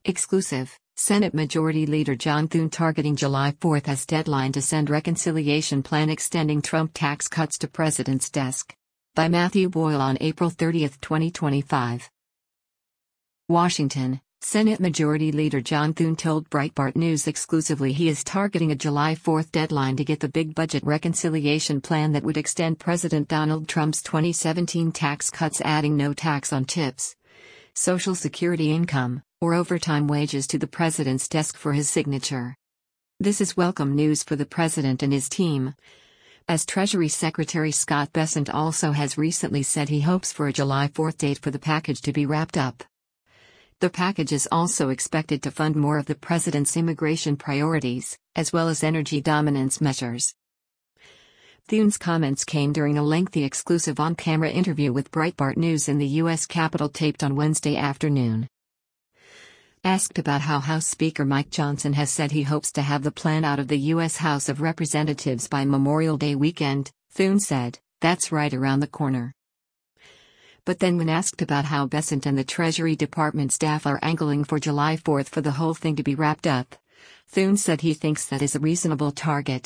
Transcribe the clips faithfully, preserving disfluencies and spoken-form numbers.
Exclusive, Senate Majority Leader John Thune targeting July fourth as deadline to send reconciliation plan extending Trump tax cuts to President's desk. By Matthew Boyle on April thirtieth, twenty twenty-five. Washington, Senate Majority Leader John Thune told Breitbart News exclusively he is targeting a July fourth deadline to get the big budget reconciliation plan that would extend President Donald Trump's twenty seventeen tax cuts, adding no tax on tips, Social Security income, or overtime wages to the president's desk for his signature. This is welcome news for the president and his team, as Treasury Secretary Scott Bessent also has recently said he hopes for a July fourth date for the package to be wrapped up. The package is also expected to fund more of the president's immigration priorities, as well as energy dominance measures. Thune's comments came during a lengthy exclusive on-camera interview with Breitbart News in the U S Capitol taped on Wednesday afternoon. Asked about how House Speaker Mike Johnson has said he hopes to have the plan out of the U S House of Representatives by Memorial Day weekend, Thune said, "That's right around the corner." But then when asked about how Bessent and the Treasury Department staff are angling for July fourth for the whole thing to be wrapped up, Thune said he thinks that is a reasonable target.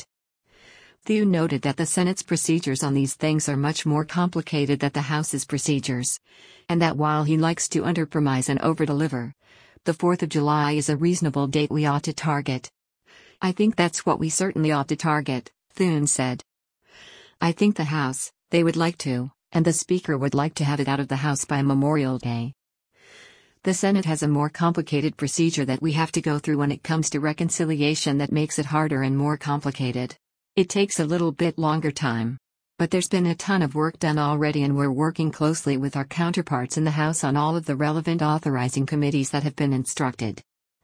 Thune noted that the Senate's procedures on these things are much more complicated than the House's procedures, and that while he likes to underpromise and overdeliver, the fourth of July is a reasonable date we ought to target. "I think that's what we certainly ought to target," Thune said. "I think the House, they would like to, and the Speaker would like to have it out of the House by Memorial Day. The Senate has a more complicated procedure that we have to go through when it comes to reconciliation that makes it harder and more complicated. It takes a little bit longer time. But there's been a ton of work done already and we're working closely with our counterparts in the House on all of the relevant authorizing committees that have been instructed.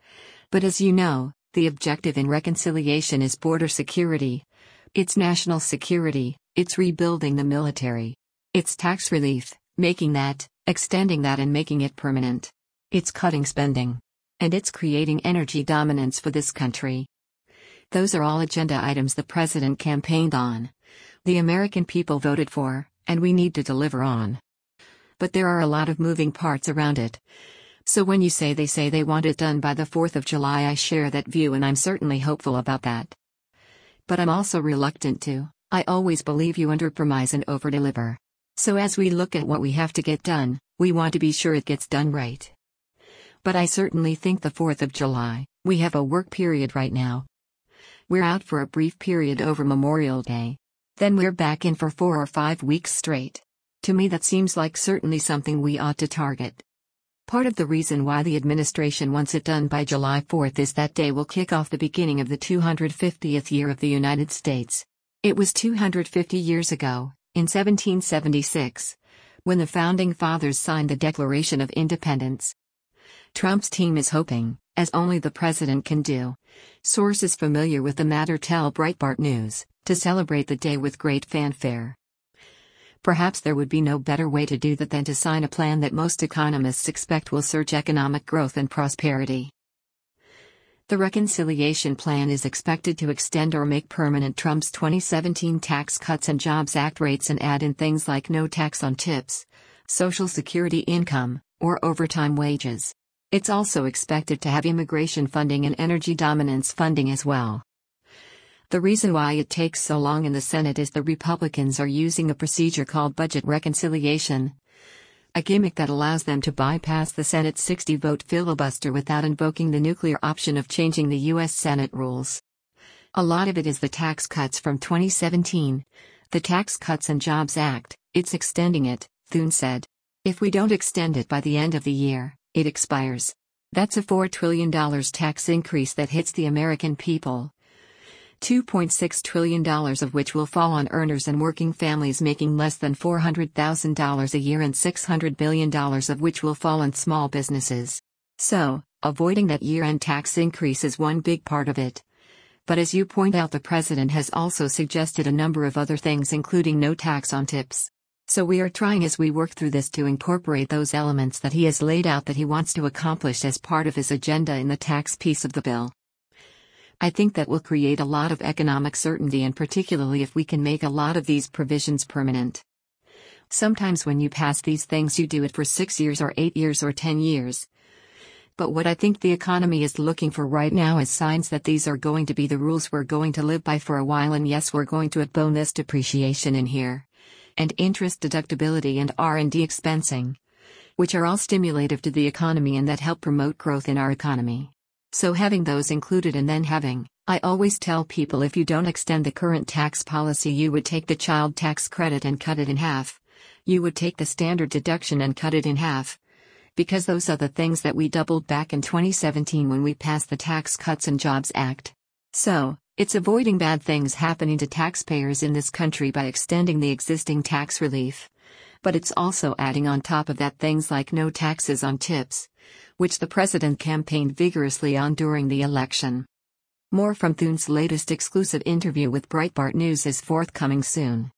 But as you know, the objective in reconciliation is border security. It's national security, it's rebuilding the military. It's tax relief, making that, extending that and making it permanent. It's cutting spending. And it's creating energy dominance for this country. Those are all agenda items the president campaigned on, the American people voted for, and we need to deliver on. But there are a lot of moving parts around it. So when you say they say they want it done by the fourth of July, I share that view and I'm certainly hopeful about that. But I'm also reluctant to. I always believe you underpromise and overdeliver. So as we look at what we have to get done, we want to be sure it gets done right. But I certainly think the fourth of July, we have a work period right now. We're out for a brief period over Memorial Day. Then we're back in for four or five weeks straight. To me that seems like certainly something we ought to target. Part of the reason why the administration wants it done by July fourth is that day will kick off the beginning of the two hundred fiftieth year of the United States. It was two hundred fifty years ago, in seventeen seventy-six, when the Founding Fathers signed the Declaration of Independence. Trump's team is hoping, as only the president can do, sources familiar with the matter tell Breitbart News, to celebrate the day with great fanfare. Perhaps there would be no better way to do that than to sign a plan that most economists expect will surge economic growth and prosperity. The reconciliation plan is expected to extend or make permanent Trump's twenty seventeen Tax Cuts and Jobs Act rates and add in things like no tax on tips, Social Security income, or overtime wages. It's also expected to have immigration funding and energy dominance funding as well. The reason why it takes so long in the Senate is the Republicans are using a procedure called budget reconciliation, a gimmick that allows them to bypass the Senate's sixty-vote filibuster without invoking the nuclear option of changing the U S Senate rules. A lot of it is the tax cuts from twenty seventeen, the Tax Cuts and Jobs Act. It's extending it, Thune said. If we don't extend it by the end of the year, it expires. That's a four trillion dollars tax increase that hits the American people. two point six trillion dollars of which will fall on earners and working families making less than four hundred thousand dollars a year and six hundred billion dollars of which will fall on small businesses. So, avoiding that year-end tax increase is one big part of it. But as you point out, the president has also suggested a number of other things, including no tax on tips. So we are trying as we work through this to incorporate those elements that he has laid out that he wants to accomplish as part of his agenda in the tax piece of the bill. I think that will create a lot of economic certainty, and particularly if we can make a lot of these provisions permanent. Sometimes when you pass these things you do it for six years or eight years or ten years. But what I think the economy is looking for right now is signs that these are going to be the rules we're going to live by for a while, and yes, we're going to have bonus depreciation in here. And interest deductibility and R and D expensing, which are all stimulative to the economy and that help promote growth in our economy. So having those included, and then having, I always tell people, if you don't extend the current tax policy, you would take the child tax credit and cut it in half. You would take the standard deduction and cut it in half. Because those are the things that we doubled back in twenty seventeen when we passed the Tax Cuts and Jobs Act. So, it's avoiding bad things happening to taxpayers in this country by extending the existing tax relief. But it's also adding on top of that things like no taxes on tips, which the president campaigned vigorously on during the election. More from Thun's latest exclusive interview with Breitbart News is forthcoming soon.